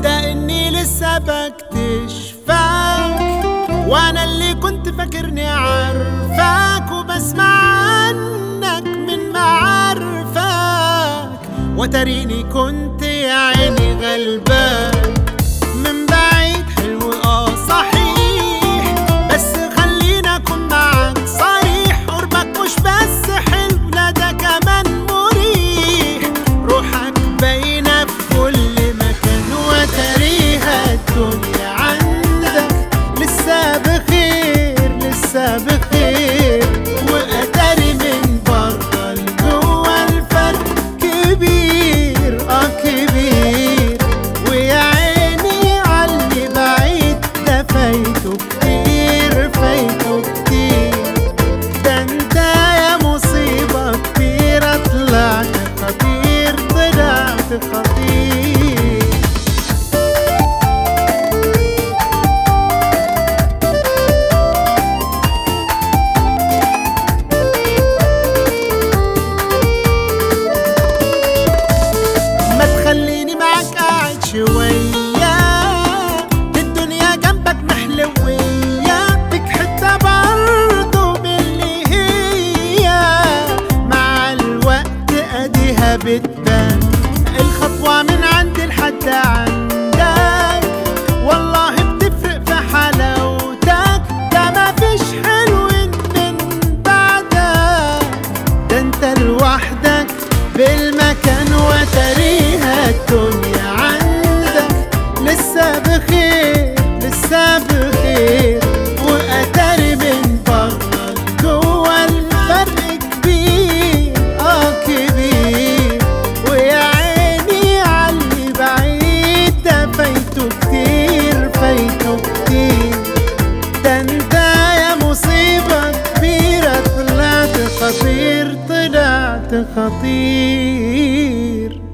ده اني لسه بكتشفك، وانا اللي كنت فاكرني عارفك وبسمع عنك من معارفك، وتريني كنت يا عيني غلبان. من بعيد حلو صحيح، بس خلينا اكون معاك صريح، قربك مش بس حلو لا ده كمان مريح، روحك باينه في كل مكان وتريها الدنيا عندك لسه بخير لسه بخير، واتاري من بره لجوه الفرق كبير كبير، ويا عيني عاللي بعيد ده فايته كتير فايته كتير، ده انت يا مصيبة كبيرة طلعت خطير طلعت خطير. ما تخليني معاك قاعد شوية، الدنيا جنبك محلوية، فيك حتة برضه باللي هي مع الوقت اديها بتبان، الخطوة من عندي لحد عندك والله بتفرق في حلاوتك، ده مفيش حلو من بعدك، ده انت لوحدك بالمكان وتريها الدنيا عندك لسه بخير لسه بخير، واتاري من بره لجوه الفرق كبير كبير، ويا عيني عاللي بعيد ده فايته كتير فايته كتير، ده انت يا مصيبة كبيرة طلعت خطير طلعت خطير.